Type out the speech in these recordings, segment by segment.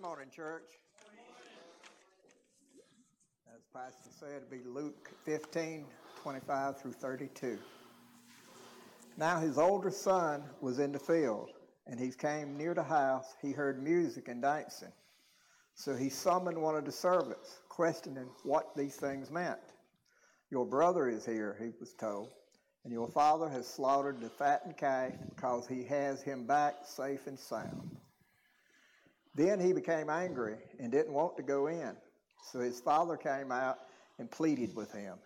Morning, church. As Pastor said, it'd be Luke 15:25 through 32. Now his older son was in the field, and he came near the house. He heard music and dancing. So he summoned one of the servants, questioning what these things meant. Your brother is here, he was told, and your father has slaughtered the fattened calf because he has him back safe and sound. Then he became angry and didn't want to go in. So his father came out and pleaded with him.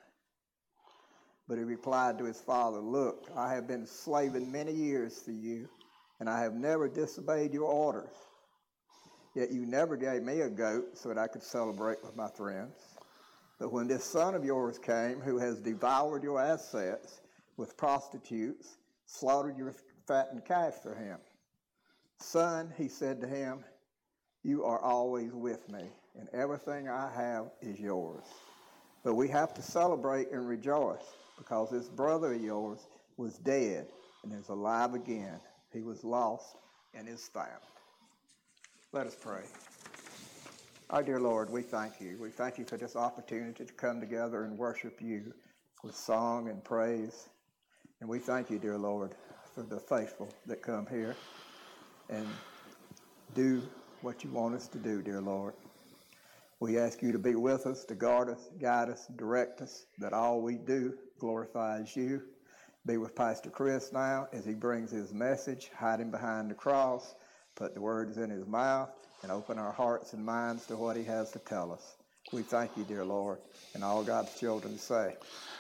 But he replied to his father, "Look, I have been slaving many years for you, and I have never disobeyed your orders. Yet you never gave me a goat so that I could celebrate with my friends. But when this son of yours came, who has devoured your assets with prostitutes, slaughtered your fattened calf for him. Son," he said to him, "you are always with me, and everything I have is yours. But we have to celebrate and rejoice, because this brother of yours was dead and is alive again. He was lost and is found." Let us pray. Our dear Lord, we thank you. We thank you for this opportunity to come together and worship you with song and praise. And we thank you, dear Lord, for the faithful that come here and do what you want us to do, dear Lord. We ask you to be with us, to guard us, guide us, direct us, that all we do glorifies you. Be with Pastor Chris now as he brings his message, hide him behind the cross, put the words in his mouth, and open our hearts and minds to what he has to tell us. We thank you, dear Lord, and all God's children say,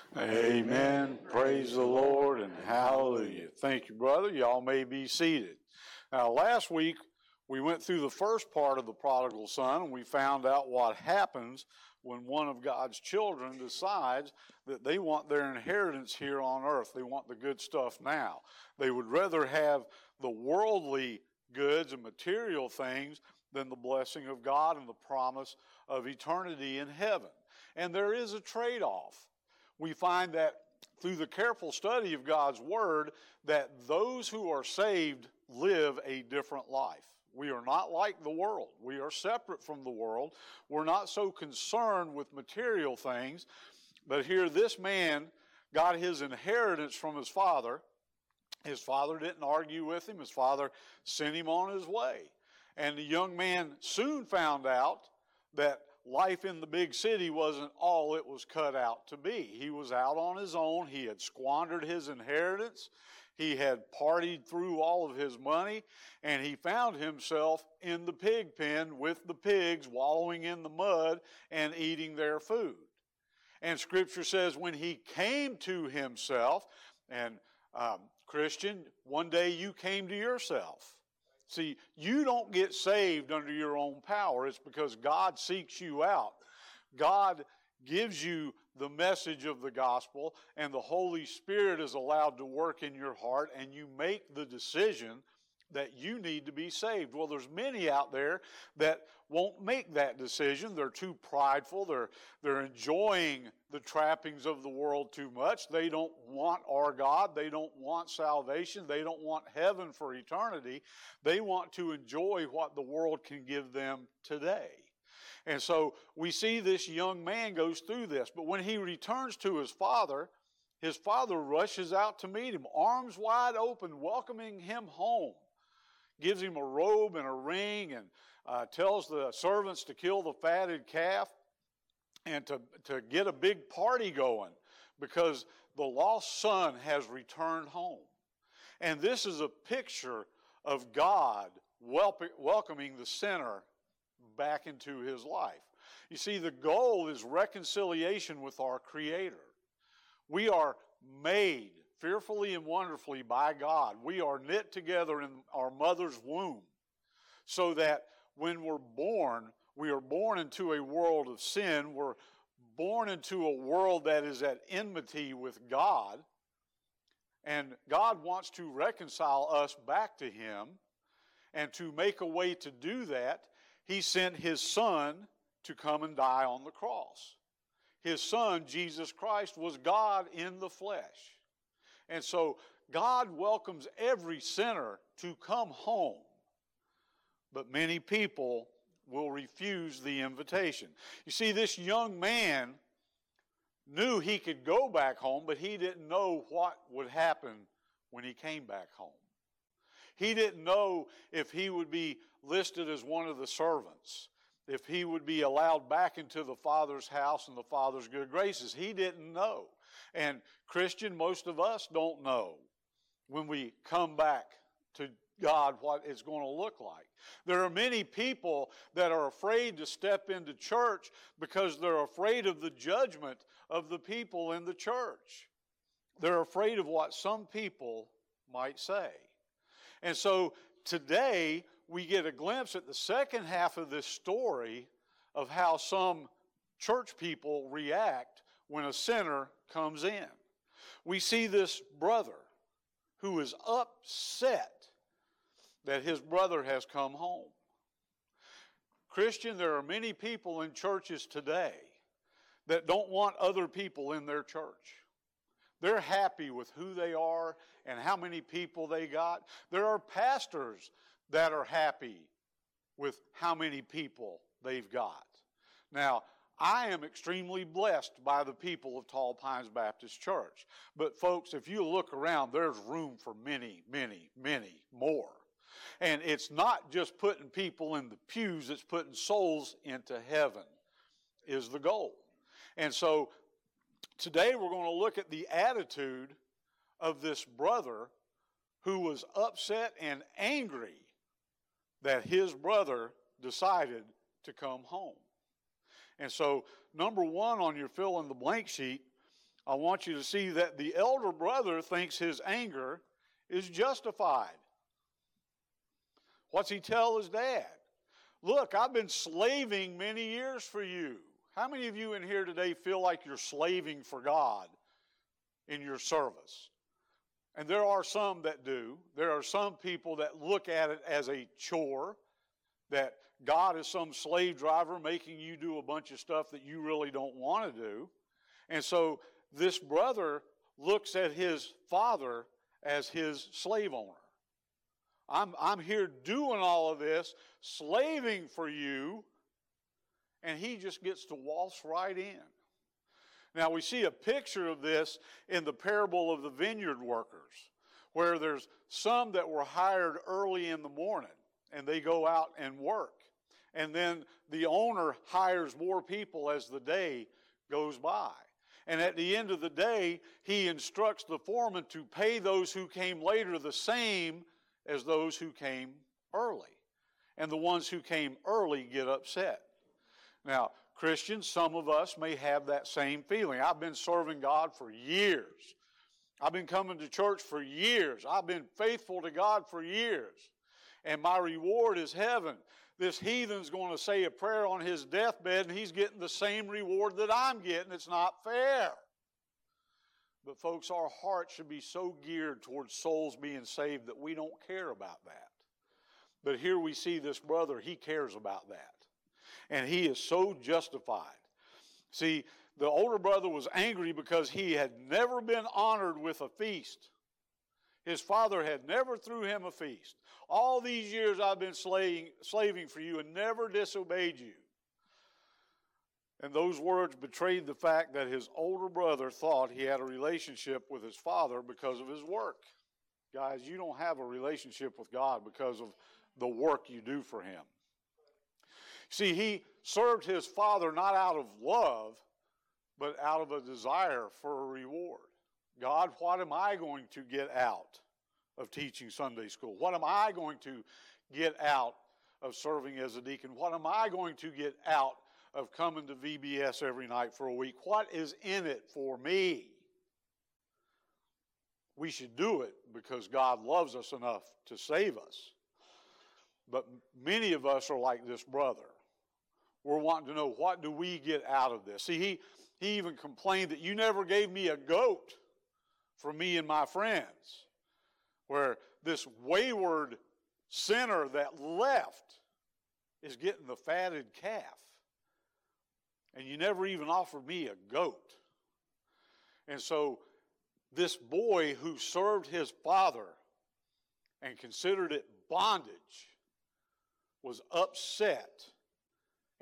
Amen. Praise the Lord and hallelujah. Thank you, brother. Y'all may be seated. Now, last week, we went through the first part of the prodigal son, and we found out what happens when one of God's children decides that they want their inheritance here on earth. They want the good stuff now. They would rather have the worldly goods and material things than the blessing of God and the promise of eternity in heaven. And there is a trade-off. We find that through the careful study of God's Word that those who are saved live a different life. We are not like the world. We are separate from the world. We're not so concerned with material things. But here this man got his inheritance from his father. His father didn't argue with him. His father sent him on his way. And the young man soon found out that life in the big city wasn't all it was cut out to be. He was out on his own. He had squandered his inheritance. He had partied through all of his money, and he found himself in the pig pen with the pigs, wallowing in the mud and eating their food. And Scripture says when he came to himself, and Christian, one day you came to yourself. See, you don't get saved under your own power. It's because God seeks you out. God gives you the message of the gospel, and the Holy Spirit is allowed to work in your heart, and you make the decision that you need to be saved. Well, there's many out there that won't make that decision. They're too prideful. They're enjoying the trappings of the world too much. They don't want our God. They don't want salvation. They don't want heaven for eternity. They want to enjoy what the world can give them today. And so we see this young man goes through this. But when he returns to his father rushes out to meet him, arms wide open, welcoming him home. Gives him a robe and a ring, and tells the servants to kill the fatted calf and to get a big party going because the lost son has returned home. And this is a picture of God welcoming the sinner back into his life. You see, the goal is reconciliation with our Creator. We are made fearfully and wonderfully by God. We are knit together in our mother's womb so that when we're born, we are born into a world of sin. We're born into a world that is at enmity with God. And God wants to reconcile us back to Him. And to make a way to do that, He sent His Son to come and die on the cross. His Son, Jesus Christ, was God in the flesh. And so God welcomes every sinner to come home. But many people will refuse the invitation. You see, this young man knew he could go back home, but he didn't know what would happen when he came back home. He didn't know if he would be listed as one of the servants, if he would be allowed back into the Father's house and the Father's good graces. He didn't know. And Christian, most of us don't know when we come back to God what it's going to look like. There are many people that are afraid to step into church because they're afraid of the judgment of the people in the church. They're afraid of what some people might say. And so today we get a glimpse at the second half of this story of how some church people react when a sinner comes in. We see this brother who is upset that his brother has come home. Christian, there are many people in churches today that don't want other people in their church. They're happy with who they are and how many people they got. There are pastors that are happy with how many people they've got. Now, I am extremely blessed by the people of Tall Pines Baptist Church. But folks, if you look around, there's room for many, many, many more. And it's not just putting people in the pews, it's putting souls into heaven is the goal. And so today we're going to look at the attitude of this brother who was upset and angry that his brother decided to come home. And so, number one on your fill in the blank sheet, I want you to see that the elder brother thinks his anger is justified. What's he tell his dad? Look, I've been slaving many years for you. How many of you in here today feel like you're slaving for God in your service? And there are some that do. There are some people that look at it as a chore, that God is some slave driver making you do a bunch of stuff that you really don't want to do. And so this brother looks at his father as his slave owner. I'm here doing all of this, slaving for you, and he just gets to waltz right in. Now, we see a picture of this in the parable of the vineyard workers, where there's some that were hired early in the morning, and they go out and work. And then the owner hires more people as the day goes by. And at the end of the day, he instructs the foreman to pay those who came later the same as those who came early. And the ones who came early get upset. Now, Christians, some of us may have that same feeling. I've been serving God for years. I've been coming to church for years. I've been faithful to God for years. And my reward is heaven. This heathen's going to say a prayer on his deathbed, and he's getting the same reward that I'm getting. It's not fair. But folks, our hearts should be so geared towards souls being saved that we don't care about that. But here we see this brother, he cares about that. And he is so justified. See, the older brother was angry because he had never been honored with a feast. His father had never threw him a feast. All these years I've been slaving for you and never disobeyed you. And those words betrayed the fact that his older brother thought he had a relationship with his father because of his work. Guys, you don't have a relationship with God because of the work you do for him. See, he served his father not out of love, but out of a desire for a reward. God, what am I going to get out of teaching Sunday school? What am I going to get out of serving as a deacon? What am I going to get out of coming to VBS every night for a week? What is in it for me? We should do it because God loves us enough to save us. But many of us are like this brother. We're wanting to know, what do we get out of this? See, he even complained that you never gave me a goat for me and my friends. Where this wayward sinner that left is getting the fatted calf. And you never even offered me a goat. And so this boy who served his father and considered it bondage was upset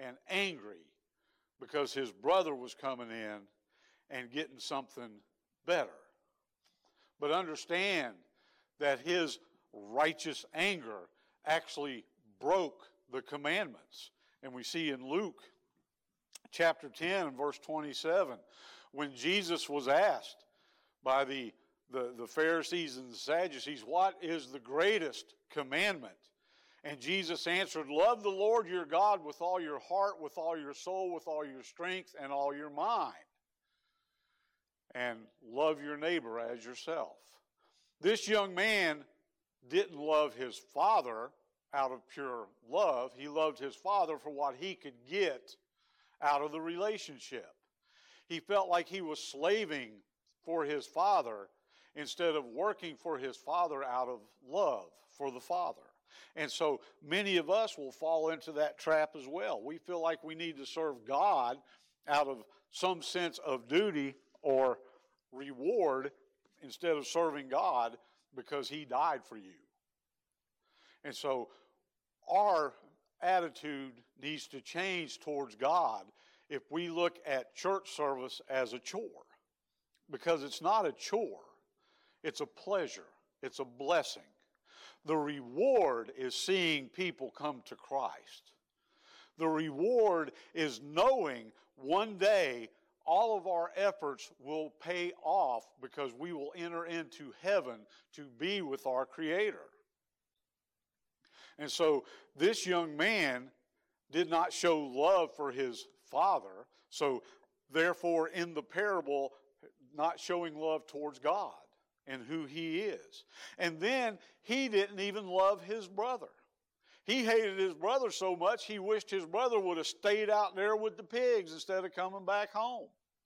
and angry because his brother was coming in and getting something better. But understand that his righteous anger actually broke the commandments. And we see in Luke chapter 10 and verse 27, when Jesus was asked by the Pharisees and the Sadducees, what is the greatest commandment? And Jesus answered, love the Lord your God with all your heart, with all your soul, with all your strength, and all your mind. And love your neighbor as yourself. This young man didn't love his father out of pure love. He loved his father for what he could get out of the relationship. He felt like he was slaving for his father instead of working for his father out of love for the father. And so many of us will fall into that trap as well. We feel like we need to serve God out of some sense of duty or reward instead of serving God because he died for you. And so our attitude needs to change towards God if we look at church service as a chore. Because it's not a chore. It's a pleasure. It's a blessing. The reward is seeing people come to Christ. The reward is knowing one day all of our efforts will pay off because we will enter into heaven to be with our Creator. And so this young man did not show love for his father, so therefore in the parable, not showing love towards God and who he is. And then he didn't even love his brother. He hated his brother so much he wished his brother would have stayed out there with the pigs instead of coming back home.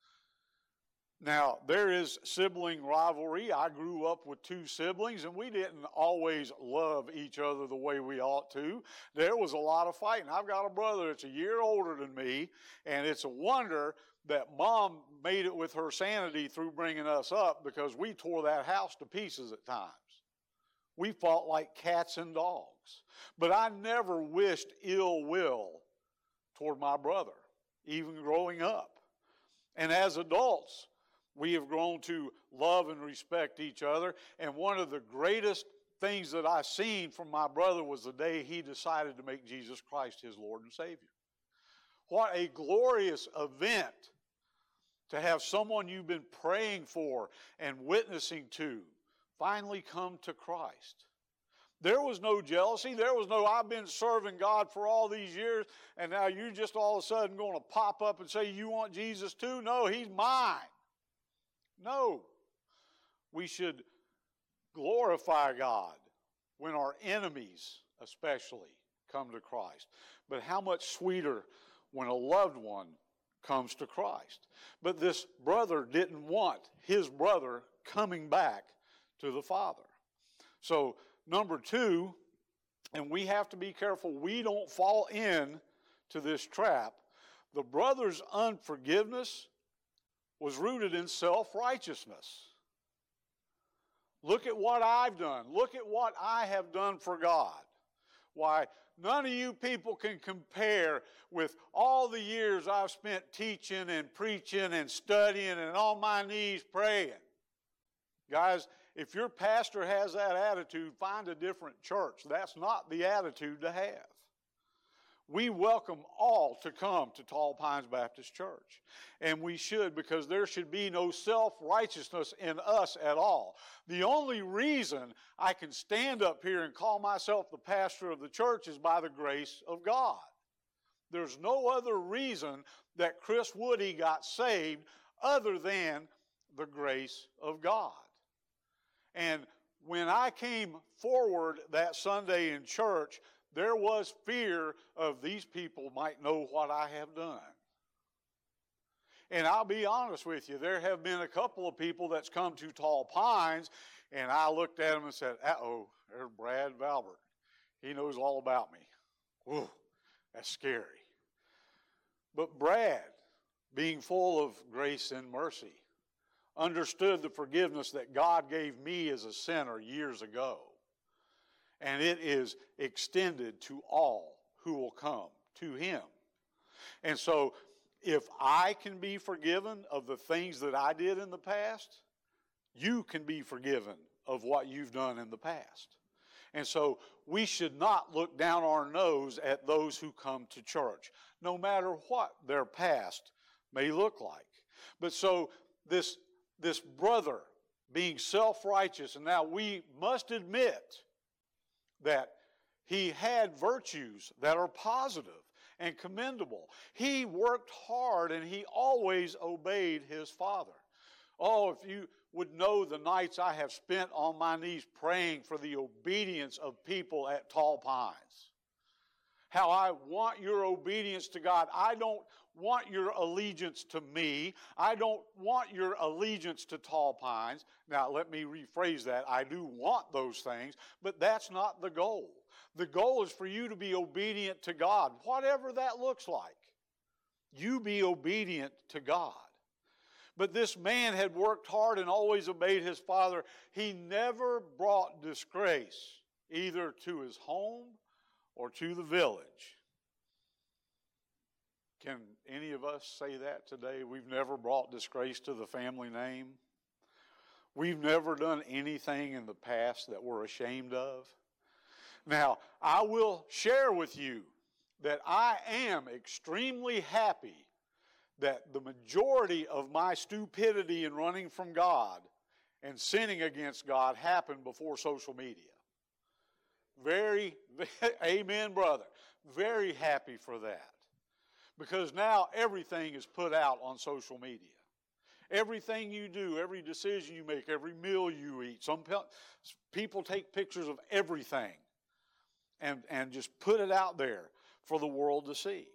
Now, there is sibling rivalry. I grew up with two siblings, and we didn't always love each other the way we ought to. There was a lot of fighting. I've got a brother that's a year older than me, and it's a wonder that Mom made it with her sanity through bringing us up because we tore that house to pieces at times. We fought like cats and dogs. But I never wished ill will toward my brother, even growing up. And as adults, we have grown to love and respect each other. And one of the greatest things that I seen from my brother was the day he decided to make Jesus Christ his Lord and Savior. What a glorious event to have someone you've been praying for and witnessing to finally come to Christ. There was no jealousy. There was no, I've been serving God for all these years, and now you're just all of a sudden going to pop up and say you want Jesus too? No, he's mine. No. We should glorify God when our enemies especially come to Christ. But how much sweeter when a loved one comes to Christ. But this brother didn't want his brother coming back to the Father. So, number two, and we have to be careful we don't fall in to this trap. The brother's unforgiveness was rooted in self-righteousness. Look at what I've done. Look at what I have done for God. Why, none of you people can compare with all the years I've spent teaching and preaching and studying and on my knees praying. Guys, if your pastor has that attitude, find a different church. That's not the attitude to have. We welcome all to come to Tall Pines Baptist Church. And we should, because there should be no self-righteousness in us at all. The only reason I can stand up here and call myself the pastor of the church is by the grace of God. There's no other reason that Chris Woody got saved other than the grace of God. And when I came forward that Sunday in church, there was fear of these people might know what I have done. And I'll be honest with you, there have been a couple of people that's come to Tall Pines, and I looked at them and said, uh-oh, there's Brad Valbert. He knows all about me. Whoa, that's scary. But Brad, being full of grace and mercy, understood the forgiveness that God gave me as a sinner years ago. And it is extended to all who will come to him. And so if I can be forgiven of the things that I did in the past, you can be forgiven of what you've done in the past. And so we should not look down our nose at those who come to church, no matter what their past may look like. But so this brother being self-righteous, and now we must admit that he had virtues that are positive and commendable. He worked hard and he always obeyed his father. Oh, if you would know the nights I have spent on my knees praying for the obedience of people at Tall Pines. How I want your obedience to God. I don't want your allegiance to me. I don't want your allegiance to Tall Pines. Now, let me rephrase that. I do want those things, but that's not the goal. The goal is for you to be obedient to God, whatever that looks like. You be obedient to God. But this man had worked hard and always obeyed his father. He never brought disgrace either to his home or to the village. Can any of us say that today? We've never brought disgrace to the family name. We've never done anything in the past that we're ashamed of. Now, I will share with you that I am extremely happy that the majority of my stupidity in running from God and sinning against God happened before social media. Amen, brother. Very happy for that. Because now everything is put out on social media. Everything you do, every decision you make, every meal you eat. Some people take pictures of everything and just put it out there for the world to see.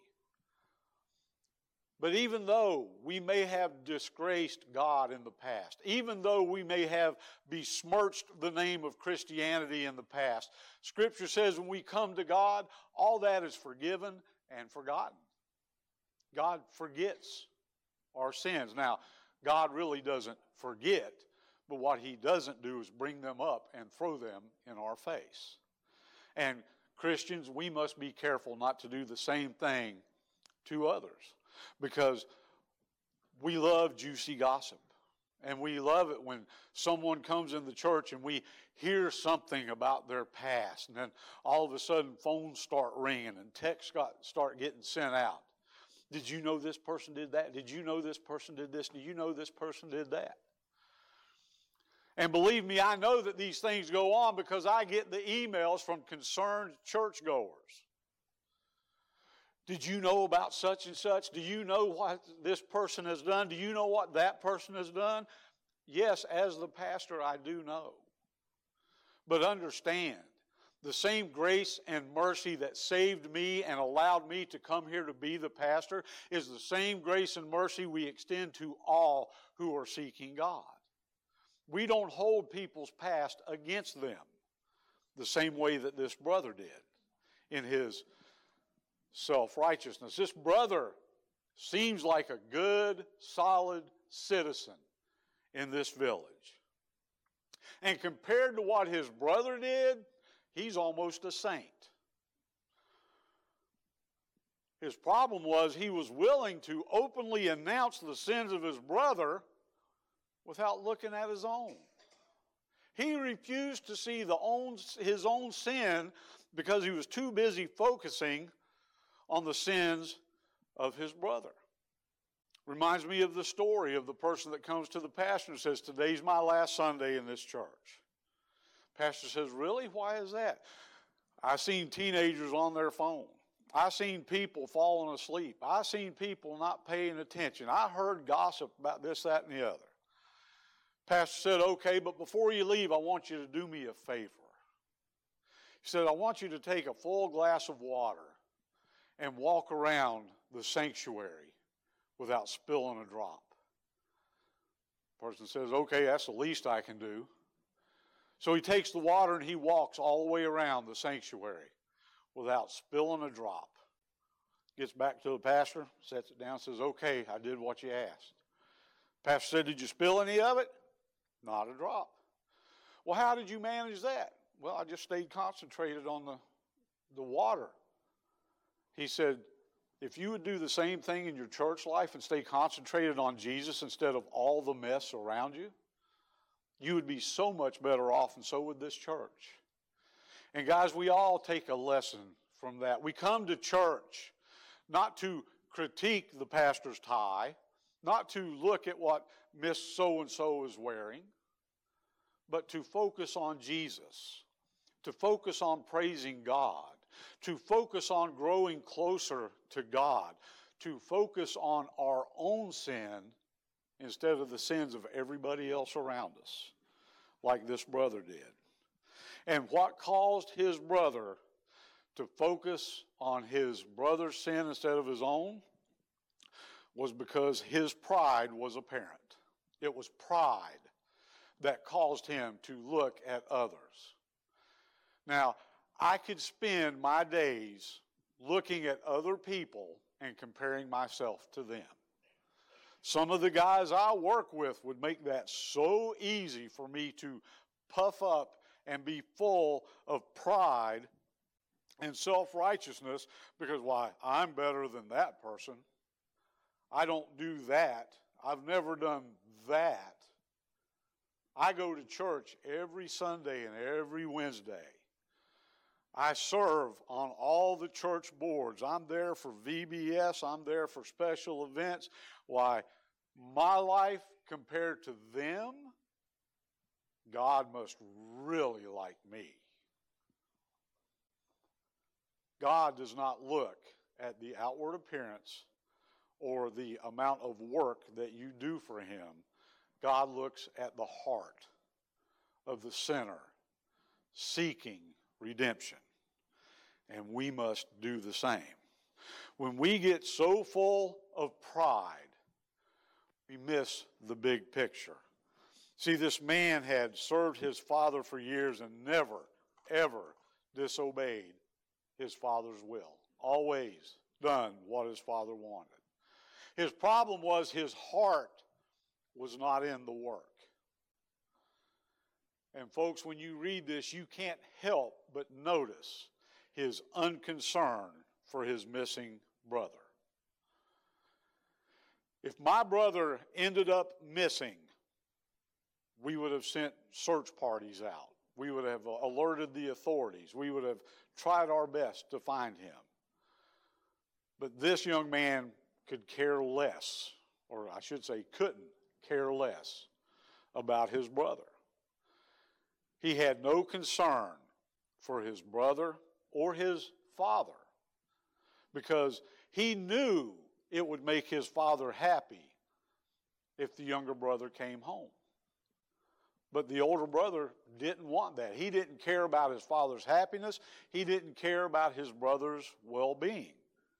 But even though we may have disgraced God in the past, even though we may have besmirched the name of Christianity in the past, Scripture says when we come to God, all that is forgiven and forgotten. God forgets our sins. Now, God really doesn't forget, but what He doesn't do is bring them up and throw them in our face. And Christians, we must be careful not to do the same thing to others. Because we love juicy gossip. And we love it when someone comes in the church and we hear something about their past. And then all of a sudden phones start ringing and texts start getting sent out. Did you know this person did that? Did you know this person did this? Do you know this person did that? And believe me, I know that these things go on because I get the emails from concerned churchgoers. Did you know about such and such? Do you know what this person has done? Do you know what that person has done? Yes, as the pastor, I do know. But understand, the same grace and mercy that saved me and allowed me to come here to be the pastor is the same grace and mercy we extend to all who are seeking God. We don't hold people's past against them the same way that this brother did in his self-righteousness. This brother seems like a good, solid citizen in this village. And compared to what his brother did, he's almost a saint. His problem was he was willing to openly announce the sins of his brother without looking at his own. He refused to see his own sin because he was too busy focusing on the sins of his brother. Reminds me of the story of the person that comes to the pastor and says, "Today's my last Sunday in this church." Pastor says, "Really? Why is that?" "I've seen teenagers on their phone. I've seen people falling asleep. I've seen people not paying attention. I heard gossip about this, that, and the other." Pastor said, "Okay, but before you leave, I want you to do me a favor." He said, "I want you to take a full glass of water and walk around the sanctuary without spilling a drop." The person says, "Okay, that's the least I can do." So he takes the water and he walks all the way around the sanctuary without spilling a drop. Gets back to the pastor, sets it down, says, "Okay, I did what you asked." Pastor said, "Did you spill any of it?" "Not a drop." "Well, how did you manage that?" "Well, I just stayed concentrated on the water." He said, if you would do the same thing in your church life and stay concentrated on Jesus instead of all the mess around you, you would be so much better off, and so would this church. And guys, we all take a lesson from that. We come to church not to critique the pastor's tie, not to look at what Miss So-and-so is wearing, but to focus on Jesus, to focus on praising God, to focus on growing closer to God, to focus on our own sin instead of the sins of everybody else around us, like this brother did. And what caused his brother to focus on his brother's sin instead of his own was because his pride was apparent. It was pride that caused him to look at others. Now, I could spend my days looking at other people and comparing myself to them. Some of the guys I work with would make that so easy for me to puff up and be full of pride and self-righteousness because, why, I'm better than that person. I don't do that. I've never done that. I go to church every Sunday and every Wednesday. I serve on all the church boards. I'm there for VBS. I'm there for special events. Why, my life compared to them, God must really like me. God does not look at the outward appearance or the amount of work that you do for him. God looks at the heart of the sinner seeking redemption. And we must do the same. When we get so full of pride, we miss the big picture. See, this man had served his father for years and never, ever disobeyed his father's will. Always done what his father wanted. His problem was his heart was not in the work. And folks, when you read this, you can't help but notice his unconcern for his missing brother. If my brother ended up missing, we would have sent search parties out. We would have alerted the authorities. We would have tried our best to find him. But this young man could care less, or I should say couldn't care less about his brother. He had no concern for his brother or his father because he knew it would make his father happy if the younger brother came home. But the older brother didn't want that. He didn't care about his father's happiness. He didn't care about his brother's well-being.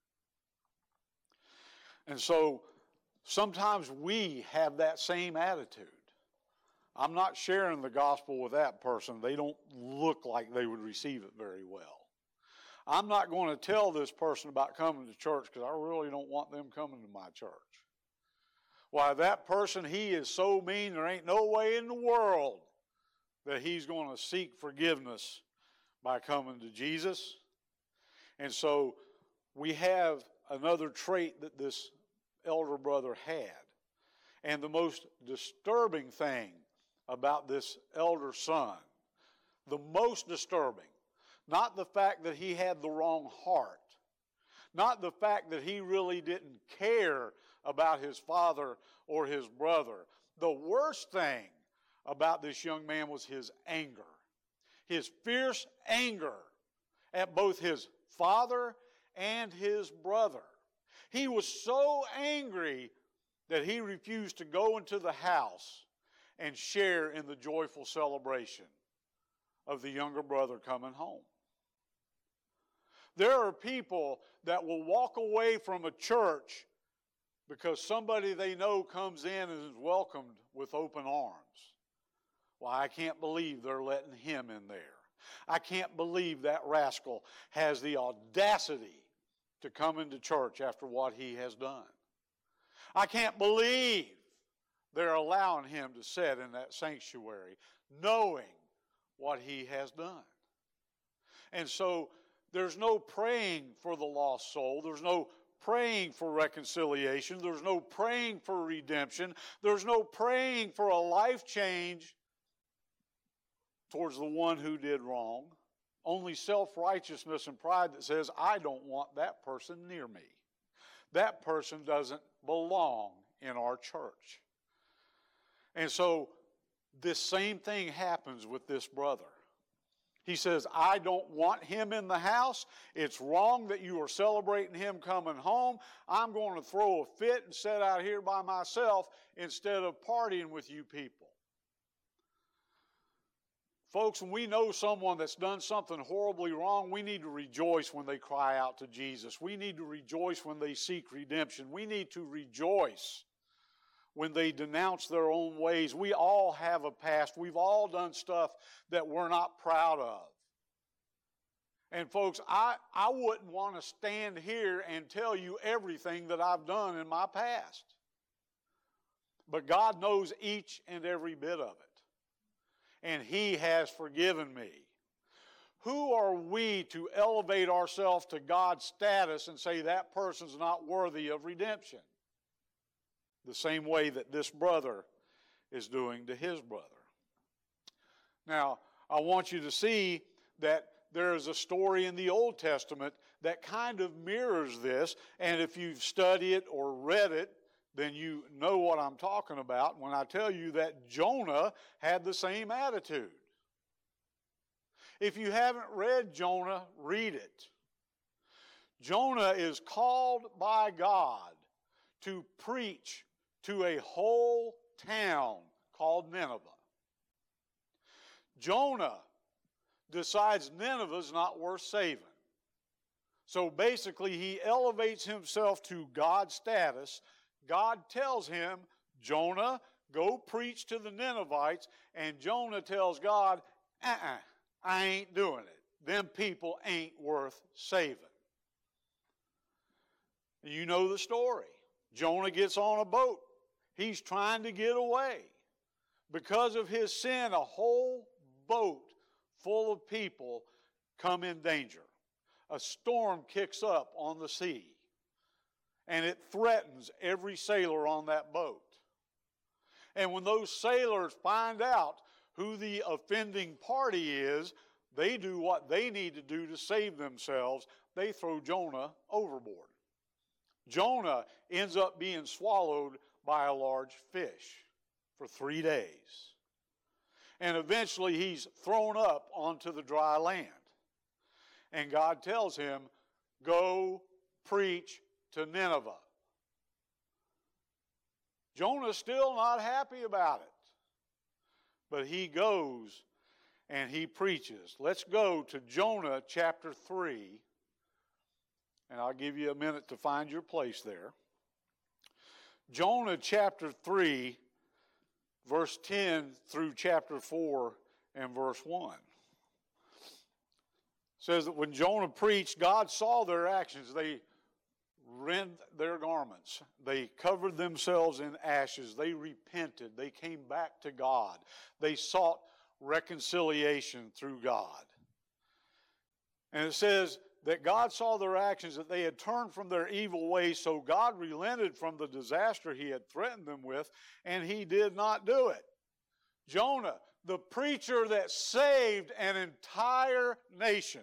And so sometimes we have that same attitude. I'm not sharing the gospel with that person. They don't look like they would receive it very well. I'm not going to tell this person about coming to church because I really don't want them coming to my church. Why, that person, he is so mean, there ain't no way in the world that he's going to seek forgiveness by coming to Jesus. And so we have another trait that this elder brother had. And the most disturbing thing about this elder son, the most disturbing, not the fact that he had the wrong heart, not the fact that he really didn't care about his father or his brother. The worst thing about this young man was his anger, his fierce anger at both his father and his brother. He was so angry that he refused to go into the house and share in the joyful celebration of the younger brother coming home. There are people that will walk away from a church because somebody they know comes in and is welcomed with open arms. Well, I can't believe they're letting him in there. I can't believe that rascal has the audacity to come into church after what he has done. I can't believe they're allowing him to sit in that sanctuary knowing what he has done. And so there's no praying for the lost soul. There's no praying for reconciliation. There's no praying for redemption. There's no praying for a life change towards the one who did wrong. Only self-righteousness and pride that says, I don't want that person near me. That person doesn't belong in our church. And so this same thing happens with this brother. He says, I don't want him in the house. It's wrong that you are celebrating him coming home. I'm going to throw a fit and sit out here by myself instead of partying with you people. Folks, when we know someone that's done something horribly wrong, we need to rejoice when they cry out to Jesus. We need to rejoice when they seek redemption. We need to rejoice when they denounce their own ways. We all have a past. We've all done stuff that we're not proud of. And folks, I wouldn't want to stand here and tell you everything that I've done in my past. But God knows each and every bit of it. And He has forgiven me. Who are we to elevate ourselves to God's status and say that person's not worthy of redemption? The same way that this brother is doing to his brother. Now, I want you to see that there is a story in the Old Testament that kind of mirrors this, and if you've studied it or read it, then you know what I'm talking about when I tell you that Jonah had the same attitude. If you haven't read Jonah, read it. Jonah is called by God to preach to a whole town called Nineveh. Jonah decides Nineveh's not worth saving. So basically he elevates himself to God's status. God tells him, Jonah, go preach to the Ninevites, and Jonah tells God, I ain't doing it. Them people ain't worth saving. You know the story. Jonah gets on a boat. He's trying to get away. Because of his sin, a whole boat full of people come in danger. A storm kicks up on the sea, and it threatens every sailor on that boat. And when those sailors find out who the offending party is, they do what they need to do to save themselves. They throw Jonah overboard. Jonah ends up being swallowed by a large fish for 3 days. And eventually he's thrown up onto the dry land. And God tells him, go preach to Nineveh. Jonah's still not happy about it. But he goes and he preaches. Let's go to Jonah chapter 3. And I'll give you a minute to find your place there. Jonah chapter 3, verse 10 through chapter 4 and verse 1. Says that when Jonah preached, God saw their actions. They rent their garments. They covered themselves in ashes. They repented. They came back to God. They sought reconciliation through God. And it says that God saw their actions, that they had turned from their evil ways, so God relented from the disaster He had threatened them with, and He did not do it. Jonah, the preacher that saved an entire nation,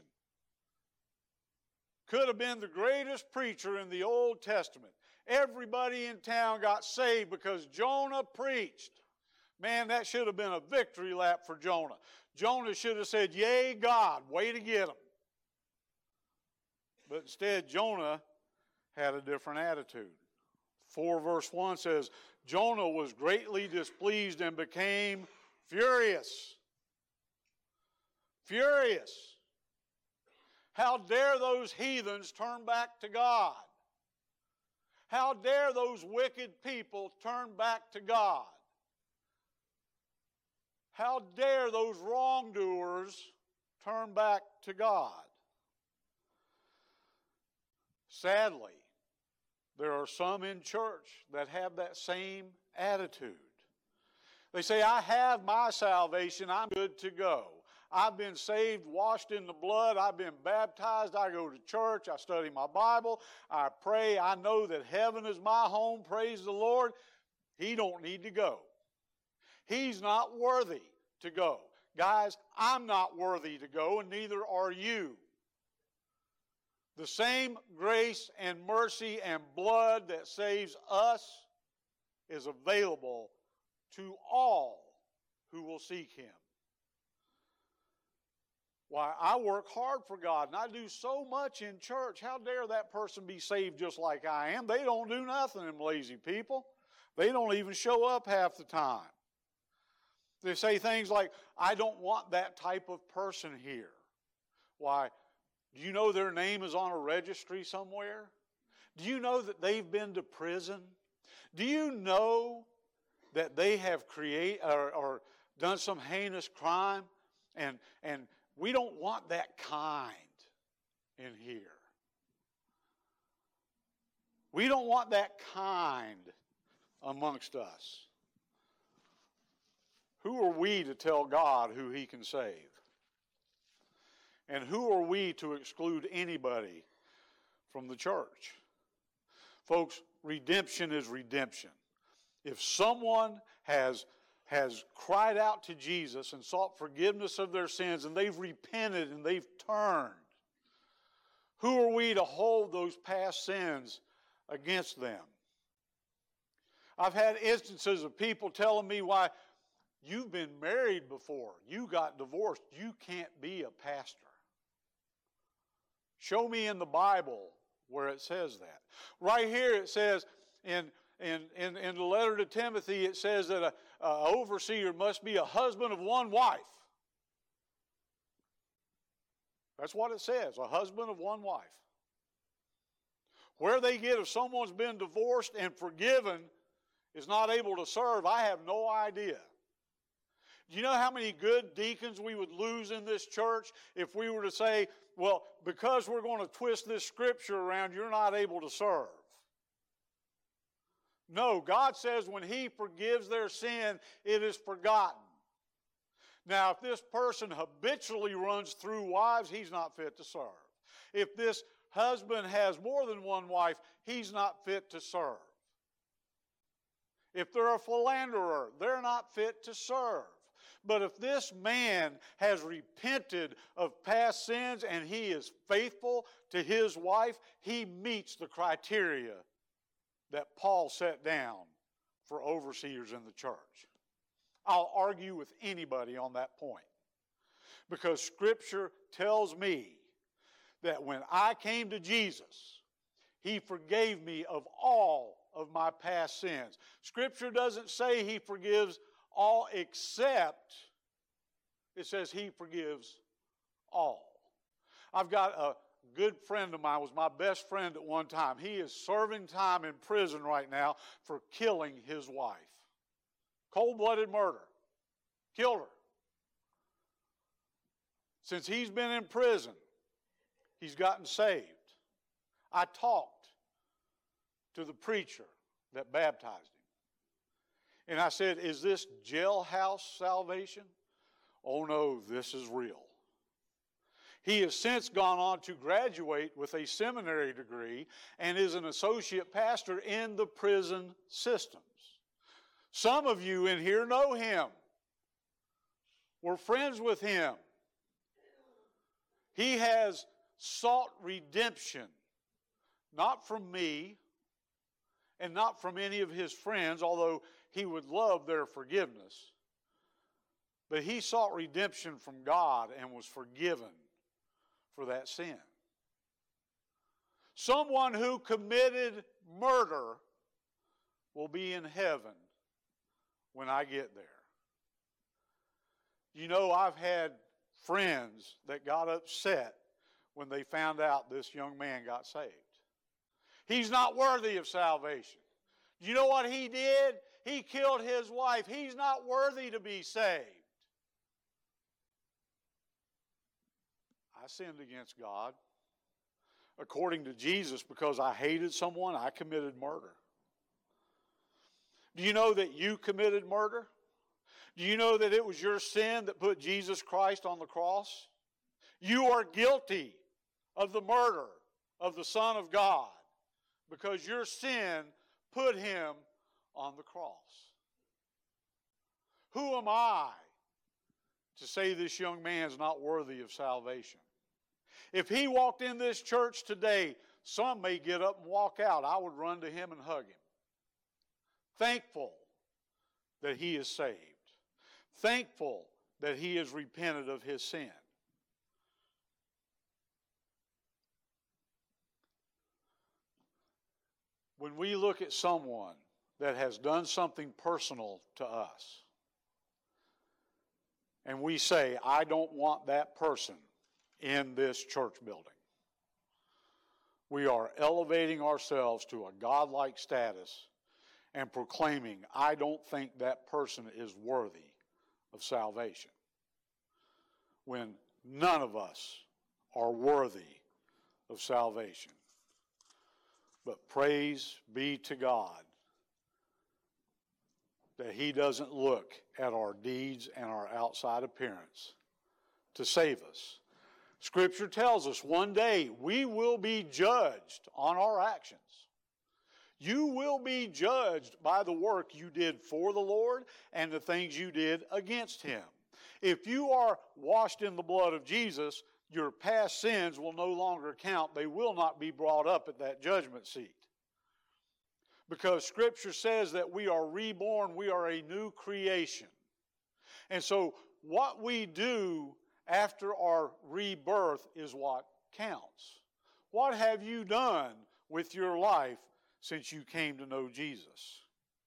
could have been the greatest preacher in the Old Testament. Everybody in town got saved because Jonah preached. Man, that should have been a victory lap for Jonah. Jonah should have said, yay, God, way to get him. But instead, Jonah had a different attitude. 4 verse 1 says, Jonah was greatly displeased and became furious. Furious. How dare those heathens turn back to God? How dare those wicked people turn back to God? How dare those wrongdoers turn back to God? Sadly, there are some in church that have that same attitude. They say, I have my salvation, I'm good to go. I've been saved, washed in the blood. I've been baptized. I go to church. I study my Bible. I pray. I know that heaven is my home. Praise the Lord. He don't need to go. He's not worthy to go. Guys, I'm not worthy to go, and neither are you. The same grace and mercy and blood that saves us is available to all who will seek Him. Why, I work hard for God, and I do so much in church. How dare that person be saved just like I am? They don't do nothing, them lazy people. They don't even show up half the time. They say things like, I don't want that type of person here. Why, do you know their name is on a registry somewhere? Do you know that they've been to prison? Do you know that they have created or done some heinous crime? And we don't want that kind in here. We don't want that kind amongst us. Who are we to tell God who He can save? And who are we to exclude anybody from the church? Folks, redemption is redemption. If someone has cried out to Jesus and sought forgiveness of their sins, and they've repented and they've turned, who are we to hold those past sins against them? I've had instances of people telling me, why, you've been married before, you got divorced, you can't be a pastor. Show me in the Bible where it says that. Right here it says, in the letter to Timothy, it says that an overseer must be a husband of one wife. That's what it says, a husband of one wife. Where they get if someone's been divorced and forgiven is not able to serve, I have no idea. Do you know how many good deacons we would lose in this church if we were to say, well, because we're going to twist this scripture around, you're not able to serve? No, God says when He forgives their sin, it is forgotten. Now, if this person habitually runs through wives, he's not fit to serve. If this husband has more than one wife, he's not fit to serve. If they're a philanderer, they're not fit to serve. But if this man has repented of past sins and he is faithful to his wife, he meets the criteria that Paul set down for overseers in the church. I'll argue with anybody on that point, because Scripture tells me that when I came to Jesus, He forgave me of all of my past sins. Scripture doesn't say He forgives all except, it says He forgives all. I've got a good friend of mine, was my best friend at one time. He is serving time in prison right now for killing his wife. Cold-blooded murder. Killed her. Since he's been in prison, he's gotten saved. I talked to the preacher that baptized him. And I said, is this jailhouse salvation? Oh no, this is real. He has since gone on to graduate with a seminary degree and is an associate pastor in the prison systems. Some of you in here know him. We're friends with him. He has sought redemption, not from me and not from any of his friends, although he would love their forgiveness. But he sought redemption from God and was forgiven for that sin. Someone who committed murder will be in heaven when I get there. You know, I've had friends that got upset when they found out this young man got saved. He's not worthy of salvation. You know what he did? He killed his wife. He's not worthy to be saved. I sinned against God. According to Jesus, because I hated someone, I committed murder. Do you know that you committed murder? Do you know that it was your sin that put Jesus Christ on the cross? You are guilty of the murder of the Son of God because your sin put him on the cross. Who am I to say this young man is not worthy of salvation? If he walked in this church today, some may get up and walk out. I would run to him and hug him. Thankful that he is saved. Thankful that he has repented of his sin. When we look at someone that has done something personal to us, and we say, I don't want that person in this church building, we are elevating ourselves to a godlike status and proclaiming, I don't think that person is worthy of salvation, when none of us are worthy of salvation. But praise be to God that he doesn't look at our deeds and our outside appearance to save us. Scripture tells us one day we will be judged on our actions. You will be judged by the work you did for the Lord and the things you did against him. If you are washed in the blood of Jesus, your past sins will no longer count. They will not be brought up at that judgment seat. Because Scripture says that we are reborn, we are a new creation. And so what we do after our rebirth is what counts. What have you done with your life since you came to know Jesus?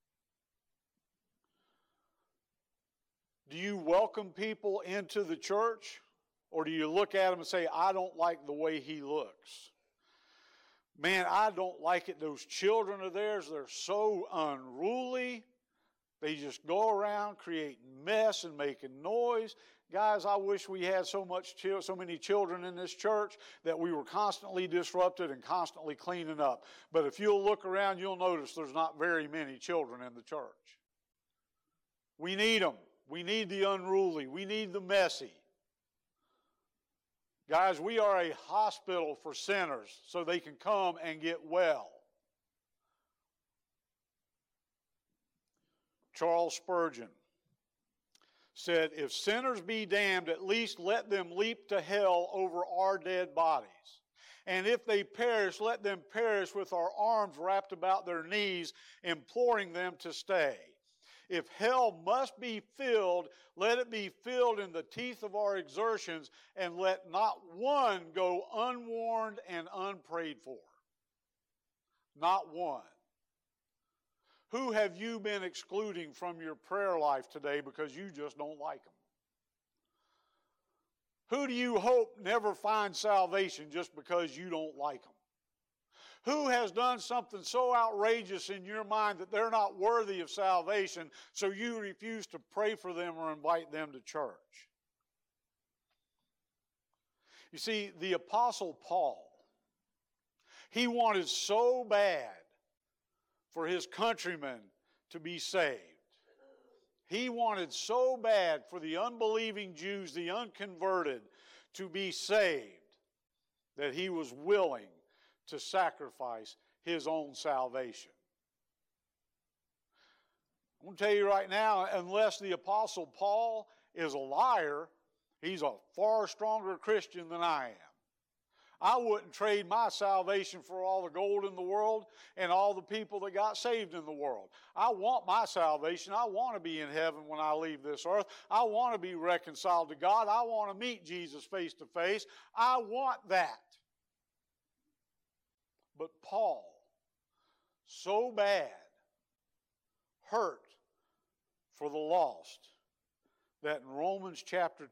Do you welcome people into the church? Or do you look at them and say, I don't like the way he looks? Man, I don't like it. Those children of theirs, they're so unruly. They just go around creating mess and making noise. Guys, I wish we had so many children in this church that we were constantly disrupted and constantly cleaning up. But if you'll look around, you'll notice there's not very many children in the church. We need them. We need the unruly. We need the messy. Guys, we are a hospital for sinners so they can come and get well. Charles Spurgeon said, if sinners be damned, at least let them leap to hell over our dead bodies. And if they perish, let them perish with our arms wrapped about their knees, imploring them to stay. If hell must be filled, let it be filled in the teeth of our exertions, and let not one go unwarned and unprayed for. Not one. Who have you been excluding from your prayer life today because you just don't like them? Who do you hope never finds salvation just because you don't like them? Who has done something so outrageous in your mind that they're not worthy of salvation, so you refuse to pray for them or invite them to church? You see, the Apostle Paul, he wanted so bad for his countrymen to be saved. He wanted so bad for the unbelieving Jews, the unconverted, to be saved that he was willing to sacrifice his own salvation. I'm going to tell you right now, unless the Apostle Paul is a liar, he's a far stronger Christian than I am. I wouldn't trade my salvation for all the gold in the world and all the people that got saved in the world. I want my salvation. I want to be in heaven when I leave this earth. I want to be reconciled to God. I want to meet Jesus face to face. I want that. But Paul, so bad, hurt for the lost, that in Romans chapter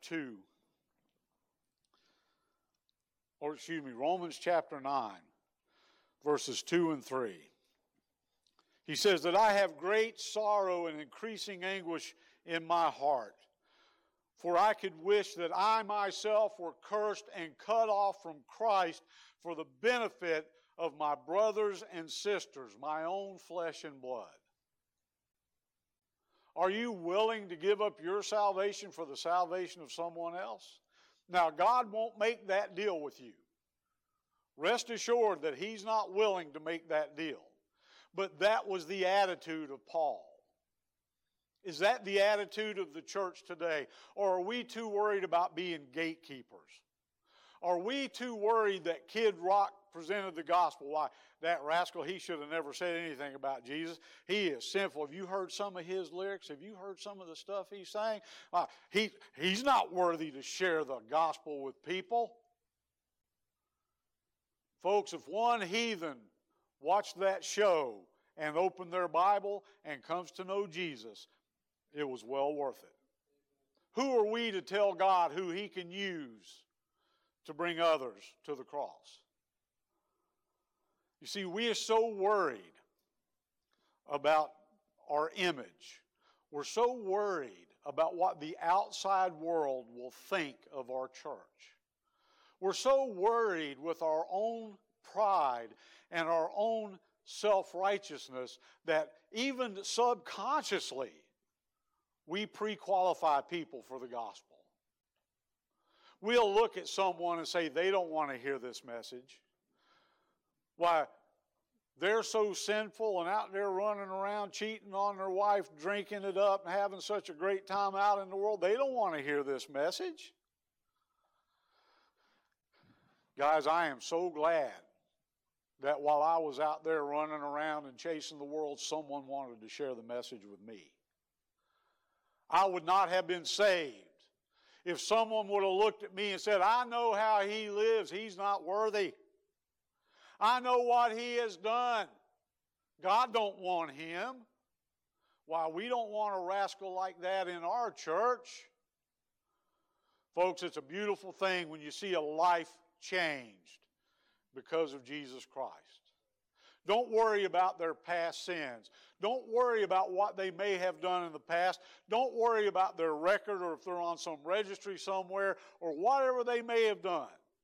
9, verses 2 and 3, he says that I have great sorrow and increasing anguish in my heart, for I could wish that I myself were cursed and cut off from Christ for the benefit of my brothers and sisters, my own flesh and blood. Are you willing to give up your salvation for the salvation of someone else? Now, God won't make that deal with you. Rest assured that He's not willing to make that deal. But that was the attitude of Paul. Is that the attitude of the church today? Or are we too worried about being gatekeepers? Are we too worried that Kid Rock presented the gospel? Why, that rascal, he should have never said anything about Jesus. He is sinful. Have you heard some of his lyrics? Have you heard some of the stuff he's saying? He's not worthy to share the gospel with people. Folks, if one heathen watched that show and opened their Bible and comes to know Jesus, it was well worth it. Who are we to tell God who He can use to bring others to the cross? You see, we are so worried about our image. We're so worried about what the outside world will think of our church. We're so worried with our own pride and our own self-righteousness that even subconsciously we pre-qualify people for the gospel. We'll look at someone and say, they don't want to hear this message. Why, they're so sinful and out there running around cheating on their wife, drinking it up, and having such a great time out in the world. They don't want to hear this message. Guys, I am so glad that while I was out there running around and chasing the world, someone wanted to share the message with me. I would not have been saved if someone would have looked at me and said, I know how he lives. He's not worthy. I know what he has done. God don't want him. Why, we don't want a rascal like that in our church. Folks, it's a beautiful thing when you see a life changed because of Jesus Christ. Don't worry about their past sins. Don't worry about what they may have done in the past. Don't worry about their record or if they're on some registry somewhere or whatever they may have done.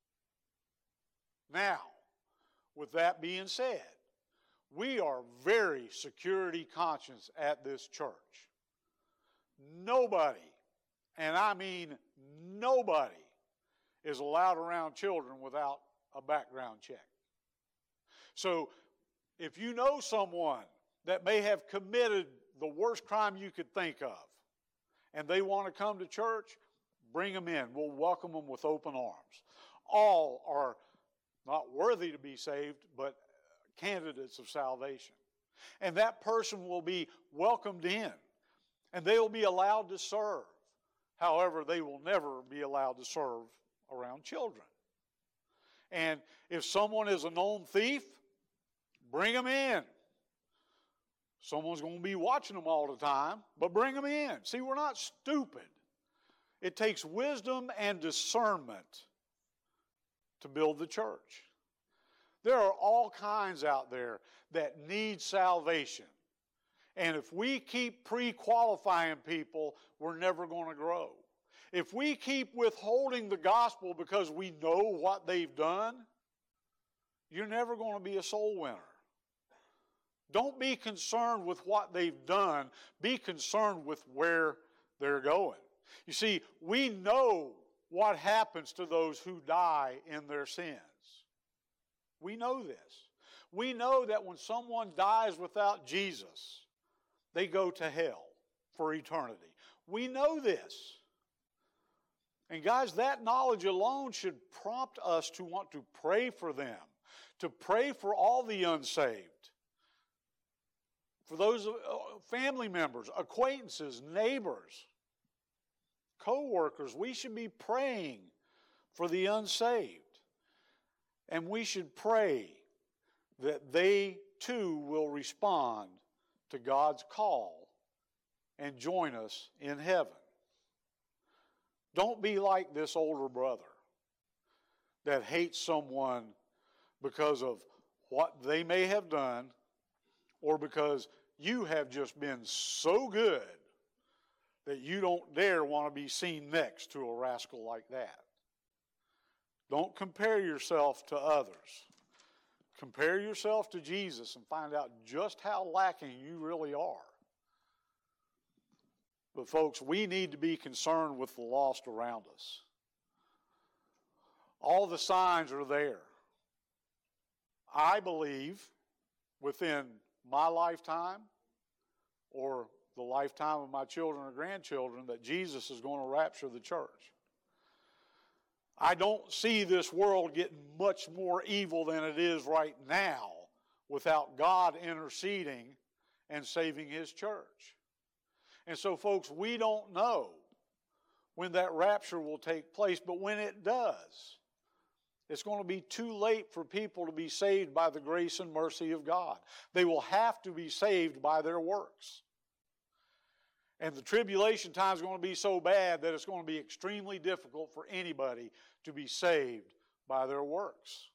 Now, with that being said, we are very security conscious at this church. Nobody, and I mean nobody, is allowed around children without a background check. So, if you know someone that may have committed the worst crime you could think of, and they want to come to church, bring them in. We'll welcome them with open arms. All are not worthy to be saved, but candidates of salvation. And that person will be welcomed in, and they will be allowed to serve. However, they will never be allowed to serve around children. And if someone is a known thief, bring them in. Someone's going to be watching them all the time, but bring them in. See, we're not stupid. It takes wisdom and discernment to build the church. There are all kinds out there that need salvation. And if we keep pre-qualifying people, we're never going to grow. If we keep withholding the gospel because we know what they've done, you're never going to be a soul winner. Don't be concerned with what they've done. Be concerned with where they're going. You see, we know what happens to those who die in their sins. We know this. We know that when someone dies without Jesus, they go to hell for eternity. We know this. And guys, that knowledge alone should prompt us to want to pray for them, to pray for all the unsaved, for those family members, acquaintances, neighbors, co-workers. We should be praying for the unsaved. And we should pray that they too will respond to God's call and join us in heaven. Don't be like this older brother that hates someone because of what they may have done or because you have just been so good that you don't dare want to be seen next to a rascal like that. Don't compare yourself to others. Compare yourself to Jesus and find out just how lacking you really are. But folks, we need to be concerned with the lost around us. All the signs are there. I believe within my lifetime or the lifetime of my children or grandchildren that Jesus is going to rapture the church. I don't see this world getting much more evil than it is right now without God interceding and saving His church. And so, folks, we don't know when that rapture will take place, but when it does, it's going to be too late for people to be saved by the grace and mercy of God. They will have to be saved by their works. And the tribulation time is going to be so bad that it's going to be extremely difficult for anybody to be saved by their works.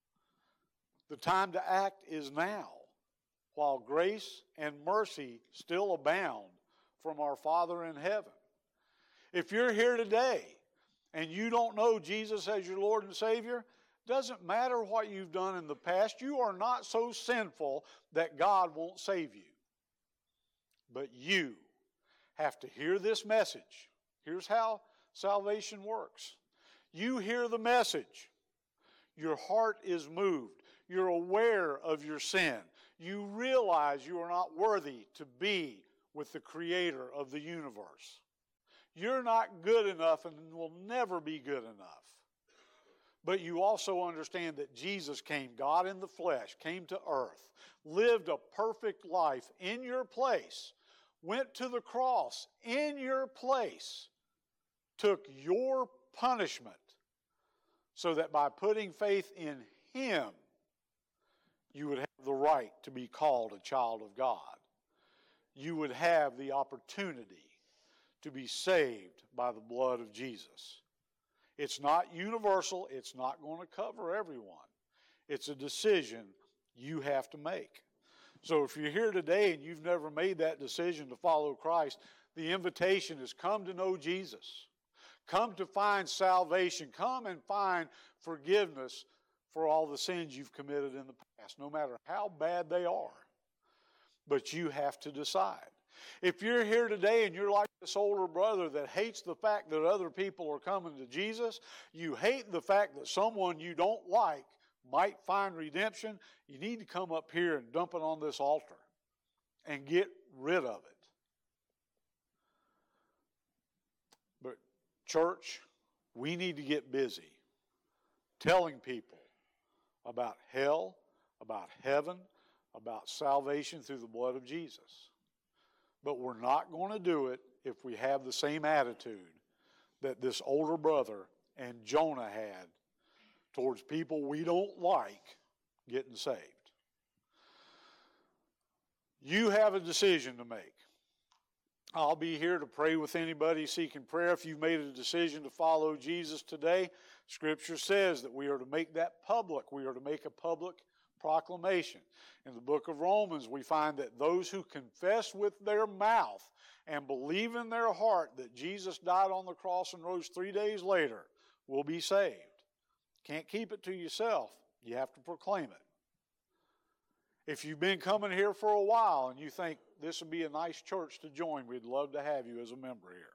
The time to act is now, while grace and mercy still abound from our Father in heaven. If you're here today and you don't know Jesus as your Lord and Savior, doesn't matter what you've done in the past. You are not so sinful that God won't save you. But you have to hear this message. Here's how salvation works. You hear the message. Your heart is moved. You're aware of your sin. You realize you are not worthy to be with the Creator of the universe. You're not good enough and will never be good enough. But you also understand that Jesus came, God in the flesh, came to earth, lived a perfect life in your place, went to the cross in your place, took your punishment, so that by putting faith in Him, you would have the right to be called a child of God. You would have the opportunity to be saved by the blood of Jesus. It's not universal. It's not going to cover everyone. It's a decision you have to make. So if you're here today and you've never made that decision to follow Christ, the invitation is come to know Jesus. Come to find salvation. Come and find forgiveness for all the sins you've committed in the past, no matter how bad they are. But you have to decide. If you're here today and you're like this older brother that hates the fact that other people are coming to Jesus, you hate the fact that someone you don't like might find redemption, you need to come up here and dump it on this altar and get rid of it. But church, we need to get busy telling people about hell, about heaven, about salvation through the blood of Jesus. But we're not going to do it if we have the same attitude that this older brother and Jonah had towards people we don't like getting saved. You have a decision to make. I'll be here to pray with anybody seeking prayer. If you've made a decision to follow Jesus today, Scripture says that we are to make that public. We are to make a public proclamation. In the book of Romans, we find that those who confess with their mouth and believe in their heart that Jesus died on the cross and rose 3 days later will be saved. Can't keep it to yourself. You have to proclaim it. If you've been coming here for a while and you think this would be a nice church to join, we'd love to have you as a member here.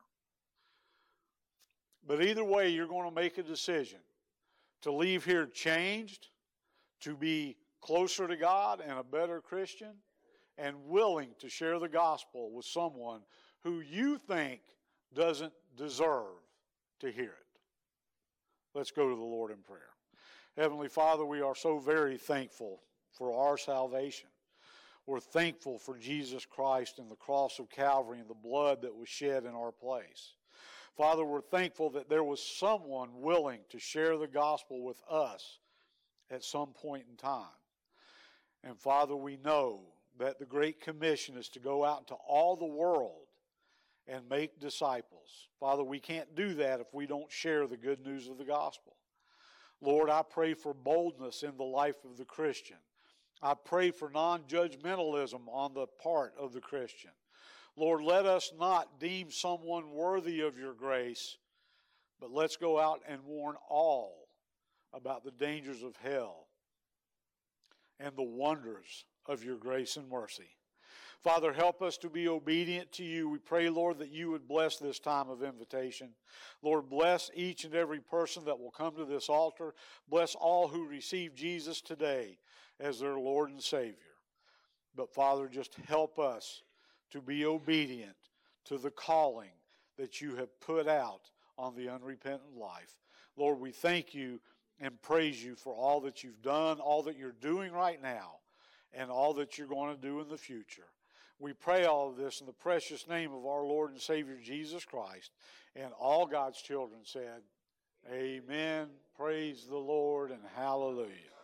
But either way, you're going to make a decision to leave here changed, to be closer to God and a better Christian, and willing to share the gospel with someone who you think doesn't deserve to hear it. Let's go to the Lord in prayer. Heavenly Father, we are so very thankful for our salvation. We're thankful for Jesus Christ and the cross of Calvary and the blood that was shed in our place. Father, we're thankful that there was someone willing to share the gospel with us at some point in time. And Father, we know that the Great Commission is to go out into all the world and make disciples. Father, we can't do that if we don't share the good news of the gospel. Lord, I pray for boldness in the life of the Christian. I pray for non-judgmentalism on the part of the Christian. Lord, let us not deem someone worthy of your grace, but let's go out and warn all about the dangers of hell and the wonders of your grace and mercy. Father, help us to be obedient to you. We pray, Lord, that you would bless this time of invitation. Lord, bless each and every person that will come to this altar. Bless all who receive Jesus today as their Lord and Savior. But Father, just help us to be obedient to the calling that you have put out on the unrepentant life. Lord, we thank you and praise you for all that you've done, all that you're doing right now, and all that you're going to do in the future. We pray all of this in the precious name of our Lord and Savior Jesus Christ. And all God's children said, amen. Praise the Lord and hallelujah.